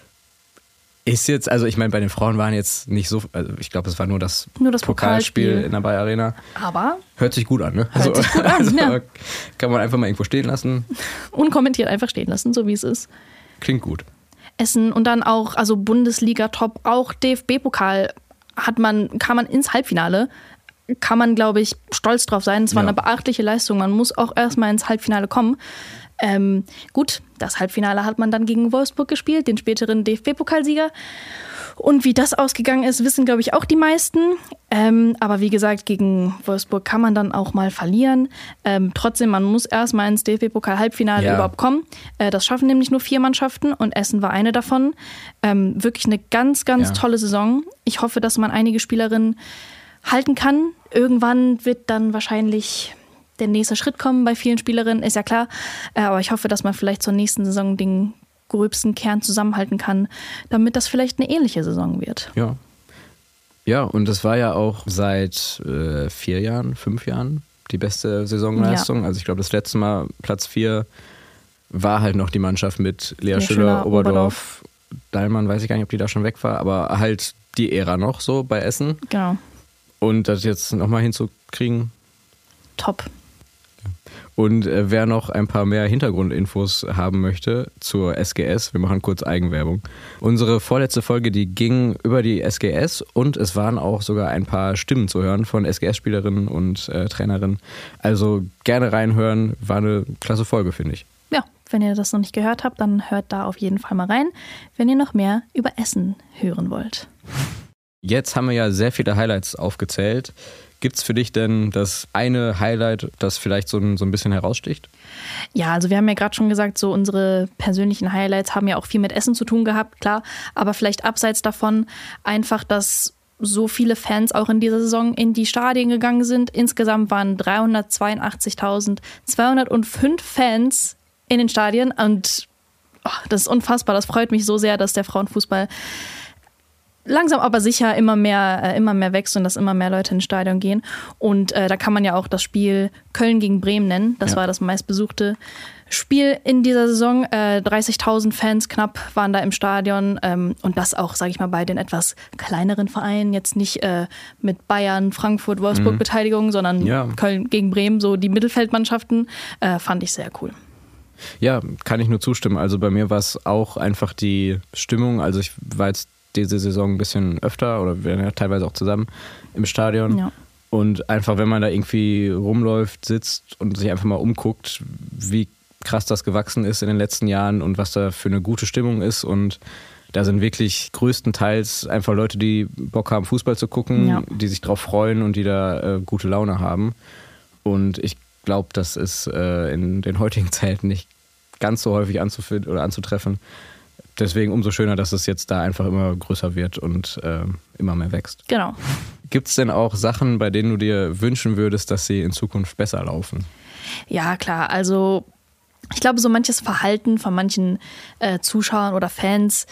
Ist jetzt, also ich meine, bei den Frauen waren jetzt nicht so, also ich glaube, es war nur das, nur das Pokalspiel, Pokalspiel in der Bayer Arena. Aber hört sich gut an, ne? Hört also, sich gut an, also, ja. Kann man einfach mal irgendwo stehen lassen. Unkommentiert einfach stehen lassen, so wie es ist. Klingt gut. Essen und dann auch, also Bundesliga-Top, auch D F B-Pokal hat man, kam man ins Halbfinale. Kann man, glaube ich, stolz drauf sein. Es war ja. eine beachtliche Leistung. Man muss auch erstmal ins Halbfinale kommen. Ähm, gut, das Halbfinale hat man dann gegen Wolfsburg gespielt, den späteren D F B-Pokalsieger. Und wie das ausgegangen ist, wissen, glaube ich, auch die meisten. Ähm, aber wie gesagt, gegen Wolfsburg kann man dann auch mal verlieren. Ähm, trotzdem, man muss erstmal ins D F B-Pokal-Halbfinale ja. überhaupt kommen. Äh, das schaffen nämlich nur vier Mannschaften und Essen war eine davon. Ähm, wirklich eine ganz, ganz ja. tolle Saison. Ich hoffe, dass man einige Spielerinnen halten kann. Irgendwann wird dann wahrscheinlich der nächste Schritt kommen bei vielen Spielerinnen, ist ja klar. Aber ich hoffe, dass man vielleicht zur nächsten Saison den gröbsten Kern zusammenhalten kann, damit das vielleicht eine ähnliche Saison wird. Ja. Ja, und das war ja auch seit äh, vier Jahren, fünf Jahren die beste Saisonleistung. Ja. Also ich glaube, das letzte Mal Platz vier war halt noch die Mannschaft mit Lea, Lea Schüller, Oberdorf, Oberdorf, Dallmann, weiß ich gar nicht, ob die da schon weg war, aber halt die Ära noch so bei Essen. Genau. Und das jetzt nochmal hinzukriegen. Top. Und äh, wer noch ein paar mehr Hintergrundinfos haben möchte zur S G S, wir machen kurz Eigenwerbung. Unsere vorletzte Folge, die ging über die S G S und es waren auch sogar ein paar Stimmen zu hören von S G S-Spielerinnen und äh, Trainerinnen. Also gerne reinhören, war eine klasse Folge, finde ich. Ja, wenn ihr das noch nicht gehört habt, dann hört da auf jeden Fall mal rein, wenn ihr noch mehr über Essen hören wollt. Jetzt haben wir ja sehr viele Highlights aufgezählt. Gibt es für dich denn das eine Highlight, das vielleicht so ein, so ein bisschen heraussticht? Ja, also wir haben ja gerade schon gesagt, so unsere persönlichen Highlights haben ja auch viel mit Essen zu tun gehabt, klar. Aber vielleicht abseits davon einfach, dass so viele Fans auch in dieser Saison in die Stadien gegangen sind. Insgesamt waren dreihundertzweiundachtzigtausendzweihundertfünf Fans in den Stadien. Und oh, das ist unfassbar. Das freut mich so sehr, dass der Frauenfußball langsam aber sicher immer mehr, äh, immer mehr wächst und dass immer mehr Leute ins Stadion gehen. Und äh, da kann man ja auch das Spiel Köln gegen Bremen nennen. Das ja. war das meistbesuchte Spiel in dieser Saison. Äh, dreißigtausend Fans knapp waren da im Stadion. Ähm, und das auch, sage ich mal, bei den etwas kleineren Vereinen. Jetzt nicht äh, mit Bayern, Frankfurt, Wolfsburg mhm. Beteiligung, sondern ja. Köln gegen Bremen, so die Mittelfeldmannschaften. Äh, fand ich sehr cool. Ja, kann ich nur zustimmen. Also bei mir war es auch einfach die Stimmung. Also ich war jetzt diese Saison ein bisschen öfter oder wir waren ja teilweise auch zusammen im Stadion. Ja. Und einfach, wenn man da irgendwie rumläuft, sitzt und sich einfach mal umguckt, wie krass das gewachsen ist in den letzten Jahren und was da für eine gute Stimmung ist. Und da sind wirklich größtenteils einfach Leute, die Bock haben, Fußball zu gucken, ja. die sich drauf freuen und die da äh, gute Laune haben. Und ich glaube, das ist äh, in den heutigen Zeiten nicht ganz so häufig anzufinden oder anzutreffen. Deswegen umso schöner, dass es jetzt da einfach immer größer wird und äh, immer mehr wächst. Genau. Gibt es denn auch Sachen, bei denen du dir wünschen würdest, dass sie in Zukunft besser laufen? Ja, klar. Also ich glaube, so manches Verhalten von manchen äh, Zuschauern oder Fans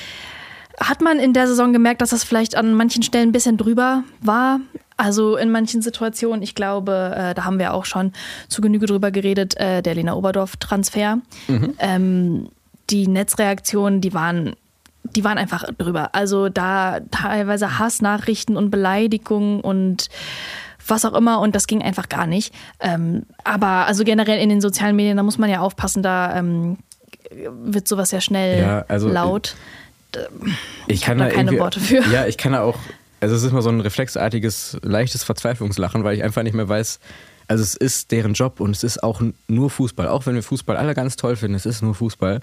hat man in der Saison gemerkt, dass das vielleicht an manchen Stellen ein bisschen drüber war. Also in manchen Situationen, ich glaube, äh, da haben wir auch schon zu Genüge drüber geredet, äh, der Lena Oberdorf-Transfer. Mhm. Ähm, die Netzreaktionen, die waren, die waren einfach drüber. Also da teilweise Hassnachrichten und Beleidigungen und was auch immer, und das ging einfach gar nicht. Ähm, aber also generell in den sozialen Medien, da muss man ja aufpassen, da ähm, wird sowas ja schnell ja, also, laut. Ich, ich kann da keine Worte für. Ja, ich kann da auch, also es ist immer so ein reflexartiges, leichtes Verzweiflungslachen, weil ich einfach nicht mehr weiß, also es ist deren Job und es ist auch nur Fußball. Auch wenn wir Fußball alle ganz toll finden, es ist nur Fußball.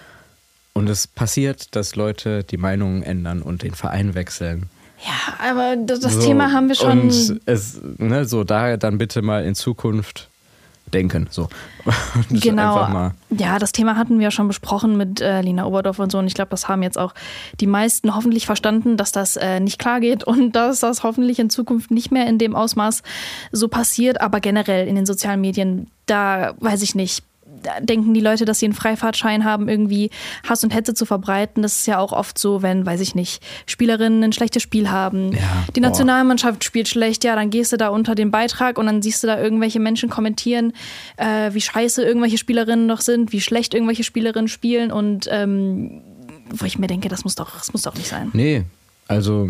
Und es passiert, dass Leute die Meinungen ändern und den Verein wechseln. Ja, aber das, das so, Thema haben wir schon. Und es, ne, so da dann bitte mal in Zukunft denken. So. Genau. Einfach mal. Ja, das Thema hatten wir ja schon besprochen mit äh, Lena Oberdorf und so. Und ich glaube, das haben jetzt auch die meisten hoffentlich verstanden, dass das äh, nicht klar geht und dass das hoffentlich in Zukunft nicht mehr in dem Ausmaß so passiert. Aber generell in den sozialen Medien, da weiß ich nicht. Da denken die Leute, dass sie einen Freifahrtschein haben, irgendwie Hass und Hetze zu verbreiten. Das ist ja auch oft so, wenn, weiß ich nicht, Spielerinnen ein schlechtes Spiel haben. Ja, die Nationalmannschaft spielt schlecht, ja, dann gehst du da unter den Beitrag und dann siehst du da irgendwelche Menschen kommentieren, äh, wie scheiße irgendwelche Spielerinnen noch sind, wie schlecht irgendwelche Spielerinnen spielen und ähm, wo ich mir denke, das muss doch, das muss doch nicht sein. Nee, also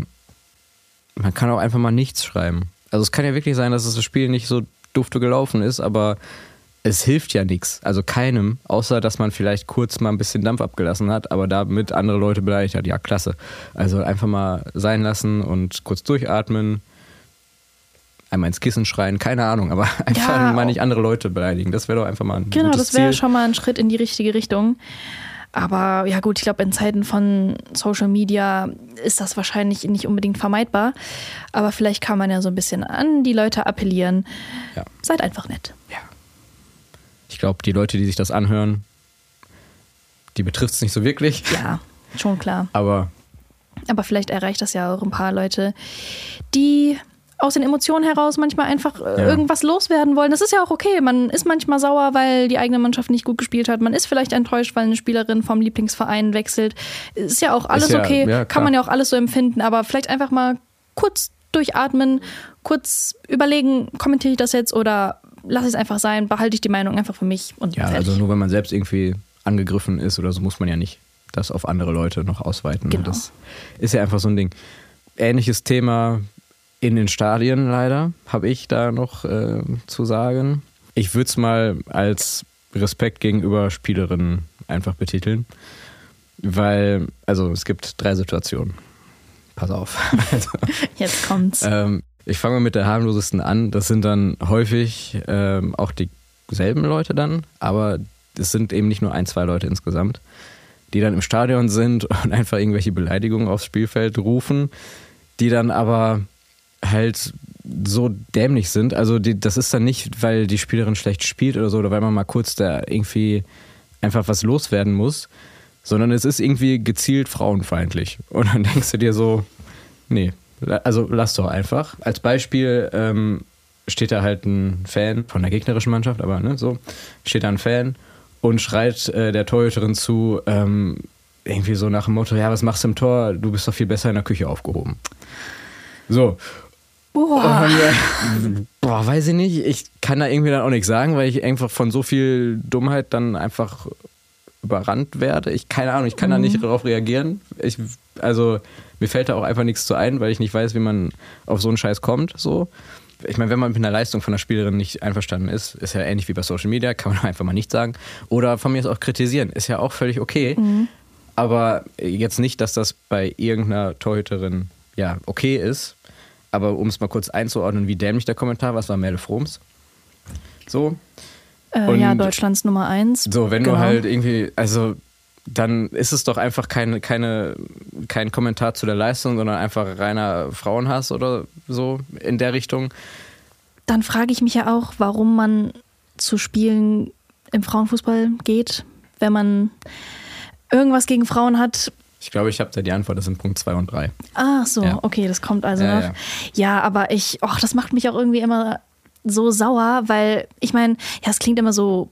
man kann auch einfach mal nichts schreiben. Also es kann ja wirklich sein, dass das Spiel nicht so dufte gelaufen ist, aber es hilft ja nichts, also keinem, außer dass man vielleicht kurz mal ein bisschen Dampf abgelassen hat, aber damit andere Leute beleidigt hat. Ja, klasse. Also einfach mal sein lassen und kurz durchatmen, einmal ins Kissen schreien, keine Ahnung, aber einfach ja, mal nicht andere Leute beleidigen. Das wäre doch einfach mal ein genau, gutes das wäre Ziel. schon mal ein Schritt in die richtige Richtung. Aber ja gut, ich glaube, in Zeiten von Social Media ist das wahrscheinlich nicht unbedingt vermeidbar. Aber vielleicht kann man ja so ein bisschen an die Leute appellieren. Ja. Seid einfach nett. Ja. Ich glaube, die Leute, die sich das anhören, die betrifft es nicht so wirklich. Ja, schon klar. Aber, Aber vielleicht erreicht das ja auch ein paar Leute, die aus den Emotionen heraus manchmal einfach ja. irgendwas loswerden wollen. Das ist ja auch okay. Man ist manchmal sauer, weil die eigene Mannschaft nicht gut gespielt hat. Man ist vielleicht enttäuscht, weil eine Spielerin vom Lieblingsverein wechselt. Ist ja auch alles ja, okay. Ja, kann man ja auch alles so empfinden. Aber vielleicht einfach mal kurz durchatmen, kurz überlegen, kommentiere ich das jetzt oder lasse ich es einfach sein, behalte ich die Meinung einfach für mich und ja, fertig. Also nur wenn man selbst irgendwie angegriffen ist oder so, muss man ja nicht das auf andere Leute noch ausweiten. Genau. Das ist ja einfach so ein Ding. Ähnliches Thema in den Stadien leider, habe ich da noch äh, zu sagen. Ich würde es mal als Respekt gegenüber Spielerinnen einfach betiteln, weil, also es gibt drei Situationen. Pass auf. Also, jetzt kommt's. Ähm, Ich fange mal mit der harmlosesten an. Das sind dann häufig ähm, auch dieselben Leute dann, aber es sind eben nicht nur ein, zwei Leute insgesamt, die dann im Stadion sind und einfach irgendwelche Beleidigungen aufs Spielfeld rufen, die dann aber halt so dämlich sind. Also die, das ist dann nicht, weil die Spielerin schlecht spielt oder so, oder weil man mal kurz da irgendwie einfach was loswerden muss, sondern es ist irgendwie gezielt frauenfeindlich. Und dann denkst du dir so, nee, also lass doch einfach. Als Beispiel ähm, steht da halt ein Fan von der gegnerischen Mannschaft, aber ne, so, steht da ein Fan und schreit äh, der Torhüterin zu, ähm, irgendwie so nach dem Motto, ja, was machst du im Tor? Du bist doch viel besser in der Küche aufgehoben. So. Boah. Und, äh, boah, weiß ich nicht. Ich kann da irgendwie dann auch nichts sagen, weil ich einfach von so viel Dummheit dann einfach überrannt werde. Ich, keine Ahnung, ich kann mhm. da nicht darauf reagieren. Ich, also mir fällt da auch einfach nichts zu ein, weil ich nicht weiß, wie man auf so einen Scheiß kommt. So. Ich meine, wenn man mit einer Leistung von der Spielerin nicht einverstanden ist, ist ja ähnlich wie bei Social Media, kann man einfach mal nichts sagen. Oder von mir ist auch kritisieren, ist ja auch völlig okay. Mhm. Aber jetzt nicht, dass das bei irgendeiner Torhüterin ja okay ist. Aber um es mal kurz einzuordnen, wie dämlich der Kommentar war, was war Merle Froms? So. Äh, ja, Deutschlands Nummer eins. So, wenn genau. du halt irgendwie, also dann ist es doch einfach keine, keine, kein Kommentar zu der Leistung, sondern einfach reiner Frauenhass oder so in der Richtung. Dann frage ich mich ja auch, warum man zu Spielen im Frauenfußball geht, wenn man irgendwas gegen Frauen hat. Ich glaube, ich habe da die Antwort, das sind Punkt zwei und drei. Ach so, ja. Okay, das kommt also ja, noch. Ja. ja, aber ich, och, das macht mich auch irgendwie immer so sauer, weil ich meine, ja, es klingt immer so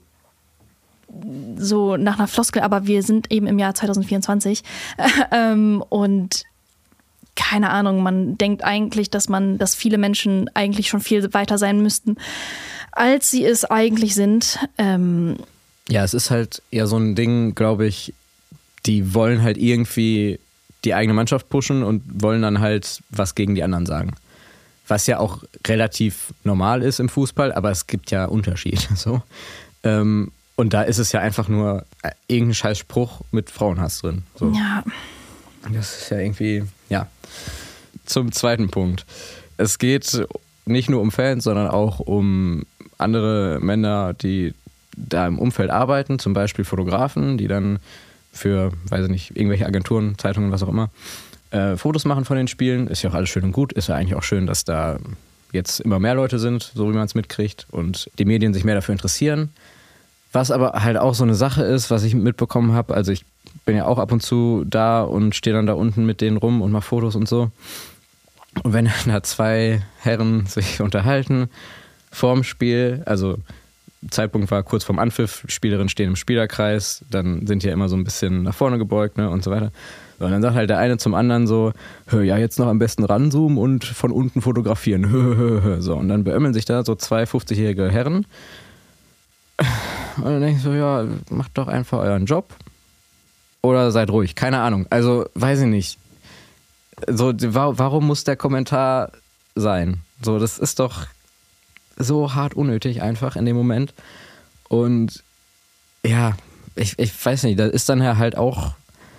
so nach einer Floskel, aber wir sind eben im Jahr zwanzig vierundzwanzig ähm, und keine Ahnung, man denkt eigentlich, dass man, dass viele Menschen eigentlich schon viel weiter sein müssten, als sie es eigentlich sind. Ähm, ja, es ist halt eher so ein Ding, glaube ich, die wollen halt irgendwie die eigene Mannschaft pushen und wollen dann halt was gegen die anderen sagen. Was ja auch relativ normal ist im Fußball, aber es gibt ja Unterschiede. So. Ähm, und da ist es ja einfach nur irgendein scheiß Spruch mit Frauenhass drin. So. Ja. Das ist ja irgendwie, ja. Zum zweiten Punkt. Es geht nicht nur um Fans, sondern auch um andere Männer, die da im Umfeld arbeiten, zum Beispiel Fotografen, die dann für, weiß ich nicht, irgendwelche Agenturen, Zeitungen, was auch immer, äh, Fotos machen von den Spielen. Ist ja auch alles schön und gut. Ist ja eigentlich auch schön, dass da jetzt immer mehr Leute sind, so wie man es mitkriegt, und die Medien sich mehr dafür interessieren. Was aber halt auch so eine Sache ist, was ich mitbekommen habe, also ich bin ja auch ab und zu da und stehe dann da unten mit denen rum und mache Fotos und so. Und wenn da zwei Herren sich unterhalten vorm Spiel, also Zeitpunkt war kurz vorm Anpfiff, Spielerinnen stehen im Spielerkreis, dann sind die ja immer so ein bisschen nach vorne gebeugt, ne, und so weiter. Und dann sagt halt der eine zum anderen so, ja, jetzt noch am besten ranzoomen und von unten fotografieren. So, und dann beömmeln sich da so zwei fünfzigjährige Herren. Und dann denke ich so, ja, macht doch einfach euren Job. Oder seid ruhig, keine Ahnung. Also, weiß ich nicht. So, warum muss der Kommentar sein? So, das ist doch so hart unnötig einfach in dem Moment. Und ja, ich, ich weiß nicht, da ist dann halt auch,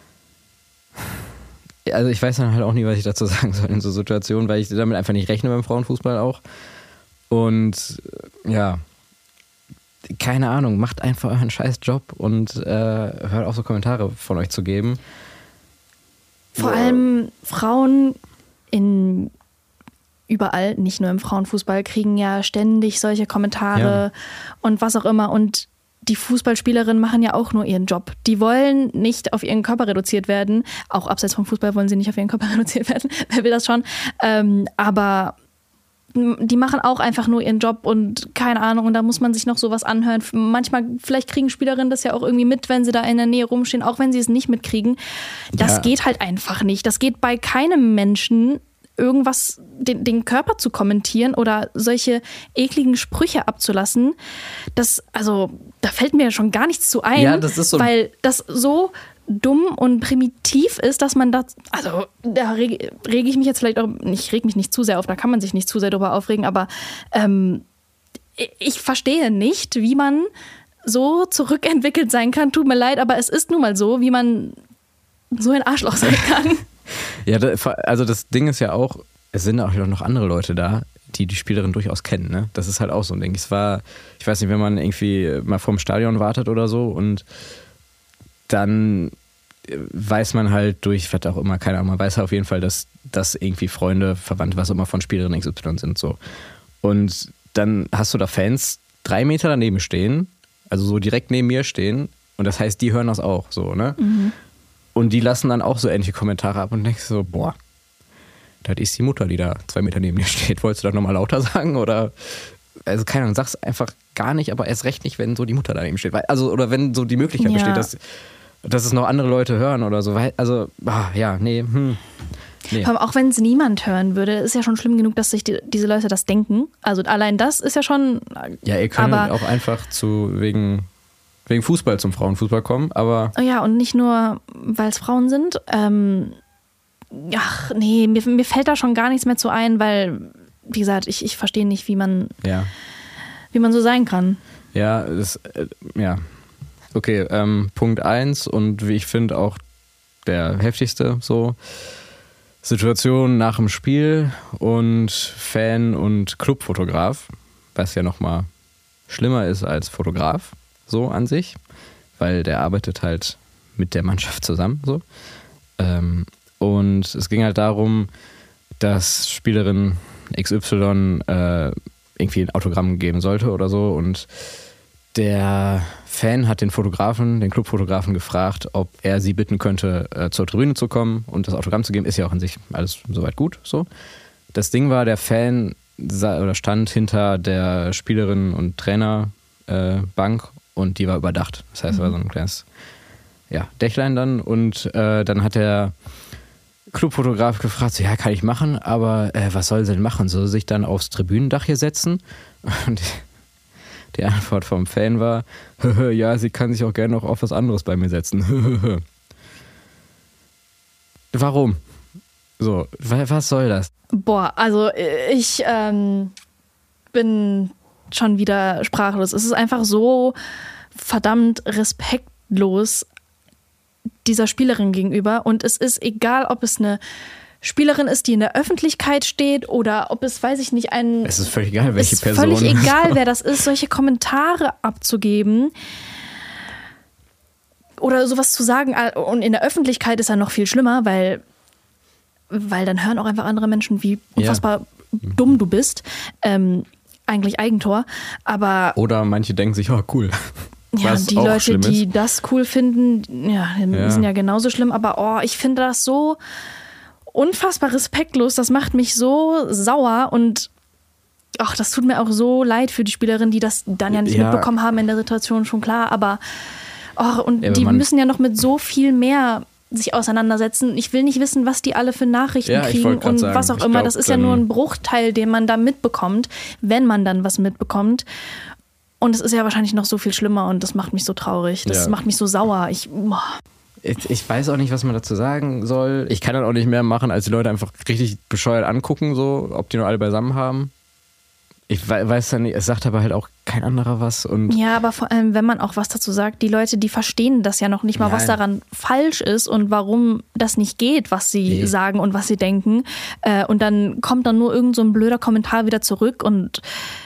also ich weiß dann halt auch nie, was ich dazu sagen soll in so Situationen, weil ich damit einfach nicht rechne beim Frauenfußball auch. Und ja, keine Ahnung, macht einfach euren scheiß Job und äh, hört auf, so Kommentare von euch zu geben. Vor allem Frauen in überall, nicht nur im Frauenfußball, kriegen ja ständig solche Kommentare ja. und was auch immer. Und die Fußballspielerinnen machen ja auch nur ihren Job. Die wollen nicht auf ihren Körper reduziert werden. Auch abseits vom Fußball wollen sie nicht auf ihren Körper reduziert werden. Wer will das schon? Ähm, aber die machen auch einfach nur ihren Job und keine Ahnung. Und da muss man sich noch sowas anhören. Manchmal, vielleicht kriegen Spielerinnen das ja auch irgendwie mit, wenn sie da in der Nähe rumstehen, auch wenn sie es nicht mitkriegen. Das ja. geht halt einfach nicht. Das geht bei keinem Menschen, irgendwas, den, den Körper zu kommentieren oder solche ekligen Sprüche abzulassen. Das, also, da fällt mir ja schon gar nichts zu ein, ja, das ist so, weil das so dumm und primitiv ist, dass man das, also da rege, rege ich mich jetzt vielleicht auch, ich reg mich nicht zu sehr auf, da kann man sich nicht zu sehr drüber aufregen, aber ähm, ich verstehe nicht, wie man so zurückentwickelt sein kann. Tut mir leid, aber es ist nun mal so, wie man so ein Arschloch sein kann. Ja, also das Ding ist ja auch, es sind auch noch andere Leute da, die die Spielerin durchaus kennen, ne? Das ist halt auch so ein Ding. Es war, ich weiß nicht, wenn man irgendwie mal vorm Stadion wartet oder so und dann weiß man halt durch, was auch immer, keine Ahnung, man weiß halt auf jeden Fall, dass das irgendwie Freunde, Verwandte, was auch immer von Spielerin X Y sind, so. Und dann hast du da Fans drei Meter daneben stehen, also so direkt neben mir stehen, und das heißt, die hören das auch, so, ne? Mhm. Und die lassen dann auch so ähnliche Kommentare ab und denkst so, boah, das ist die Mutter, die da zwei Meter neben dir steht. Wolltest du das nochmal lauter sagen? Oder, also keine Ahnung, sag's einfach gar nicht, aber erst recht nicht, wenn so die Mutter daneben steht. Also, oder wenn so die Möglichkeit ja. besteht, dass, dass es noch andere Leute hören oder so. Also, ah, ja, nee, hm. Nee. Aber auch wenn es niemand hören würde, ist ja schon schlimm genug, dass sich die, diese Leute das denken. Also allein das ist ja schon... Ja, ihr könnt auch einfach zu wegen... Wegen Fußball zum Frauenfußball kommen, aber... Ja, und nicht nur, weil es Frauen sind. Ähm, ach, nee, mir, mir fällt da schon gar nichts mehr zu ein, weil, wie gesagt, ich, ich verstehe nicht, wie man, ja. wie man so sein kann. Ja, das, äh, ja. Okay, ähm, Punkt eins und wie ich finde auch der heftigste, so Situation nach dem Spiel und Fan und Clubfotograf, was ja nochmal schlimmer ist als Fotograf. So an sich, weil der arbeitet halt mit der Mannschaft zusammen. So. Ähm, und es ging halt darum, dass Spielerin X Y äh, irgendwie ein Autogramm geben sollte oder so. Und Der Fan hat den Fotografen, den Clubfotografen gefragt, ob er sie bitten könnte, äh, zur Tribüne zu kommen und das Autogramm zu geben. Ist ja auch in sich alles soweit gut. So. Das Ding war, der Fan sa- oder stand hinter der Spielerin- und Trainerbank äh, und die war überdacht. Das heißt, es war so ein kleines ja, Dächlein dann und äh, dann hat der Clubfotograf gefragt, so, ja, kann ich machen, aber äh, was soll sie denn machen? Soll sie sich dann aufs Tribünendach hier setzen? Und die, die Antwort vom Fan war, ja, sie kann sich auch gerne noch auf was anderes bei mir setzen. Warum? So, was soll das? Boah, also ich ähm, bin schon wieder sprachlos. Es ist einfach so verdammt respektlos dieser Spielerin gegenüber und es ist egal, ob es eine Spielerin ist, die in der Öffentlichkeit steht oder ob es, weiß ich nicht, ein... Es ist völlig egal, welche ist Person. Völlig egal, wer das ist, solche Kommentare abzugeben oder sowas zu sagen. Und in der Öffentlichkeit ist ja noch viel schlimmer, weil, weil dann hören auch einfach andere Menschen, wie unfassbar ja. dumm du bist. Ähm, eigentlich Eigentor, aber... Oder manche denken sich, oh cool. Ja, Was und die auch Leute, die das cool finden, ja, ja. sind ja genauso schlimm. Aber oh, ich finde das so unfassbar respektlos. Das macht mich so sauer und ach, das tut mir auch so leid für die Spielerin, die das dann ja nicht ja. mitbekommen haben in der Situation, schon klar. Aber oh, und ja, die müssen ja noch mit so viel mehr sich auseinandersetzen. Ich will nicht wissen, was die alle für Nachrichten ja, kriegen und sagen, was auch immer. Glaub, das ist ja nur ein Bruchteil, den man da mitbekommt, wenn man dann was mitbekommt. Und es ist ja wahrscheinlich noch so viel schlimmer und das macht mich so traurig. Das ja. macht mich so sauer. Ich, ich, ich weiß auch nicht, was man dazu sagen soll. Ich kann dann auch nicht mehr machen, als die Leute einfach richtig bescheuert angucken, so, ob die nur alle beisammen haben. Ich weiß dann nicht, es sagt aber halt auch kein anderer was. Und ja, aber vor allem, wenn man auch was dazu sagt, die Leute, die verstehen das ja noch nicht mal, Nein. was daran falsch ist und warum das nicht geht, was sie nee. sagen und was sie denken. Und dann kommt dann nur irgend so ein blöder Kommentar wieder zurück und...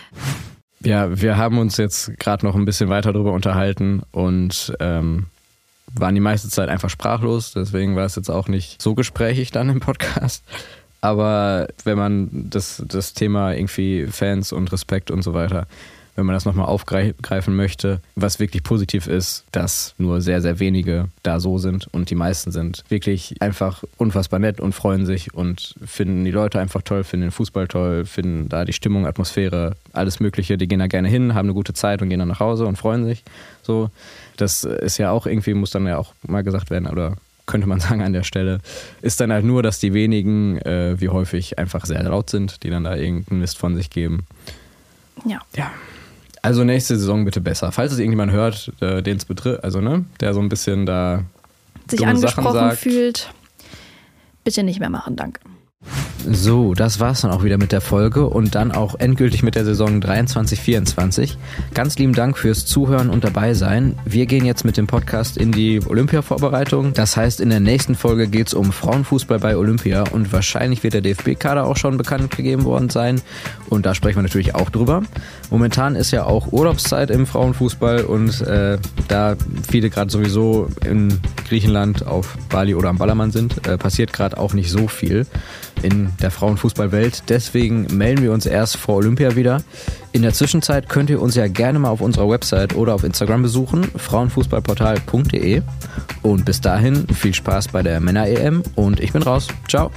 Ja, wir haben uns jetzt gerade noch ein bisschen weiter drüber unterhalten und ähm, waren die meiste Zeit einfach sprachlos. Deswegen war es jetzt auch nicht so gesprächig dann im Podcast. Aber wenn man das, das Thema irgendwie Fans und Respekt und so weiter, wenn man das nochmal aufgreifen möchte, was wirklich positiv ist, dass nur sehr, sehr wenige da so sind und die meisten sind wirklich einfach unfassbar nett und freuen sich und finden die Leute einfach toll, finden den Fußball toll, finden da die Stimmung, Atmosphäre, alles Mögliche. Die gehen da gerne hin, haben eine gute Zeit und gehen dann nach Hause und freuen sich. So, das ist ja auch irgendwie, muss dann ja auch mal gesagt werden, oder könnte man sagen an der Stelle, ist dann halt nur, dass die wenigen, äh, wie häufig, einfach sehr laut sind, die dann da irgendeinen Mist von sich geben. Ja. Ja. Also nächste Saison bitte besser. Falls es irgendjemand hört, äh, den es betrifft, also ne, der so ein bisschen da sich angesprochen fühlt, bitte nicht mehr machen, danke. So, das war's dann auch wieder mit der Folge und dann auch endgültig mit der Saison dreiundzwanzig vierundzwanzig. Ganz lieben Dank fürs Zuhören und dabei sein. Wir gehen jetzt mit dem Podcast in die Olympia-Vorbereitung. Das heißt, in der nächsten Folge geht's um Frauenfußball bei Olympia und wahrscheinlich wird der D F B-Kader auch schon bekannt gegeben worden sein. Und da sprechen wir natürlich auch drüber. Momentan ist ja auch Urlaubszeit im Frauenfußball und äh, da viele gerade sowieso in Griechenland auf Bali oder am Ballermann sind, äh, passiert gerade auch nicht so viel in der Frauenfußballwelt. Deswegen melden wir uns erst vor Olympia wieder. In der Zwischenzeit könnt ihr uns ja gerne mal auf unserer Website oder auf Instagram besuchen, frauenfußballportal punkt de. Und bis dahin viel Spaß bei der Männer-E M und ich bin raus. Ciao.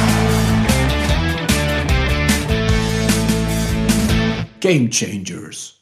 Game Changers.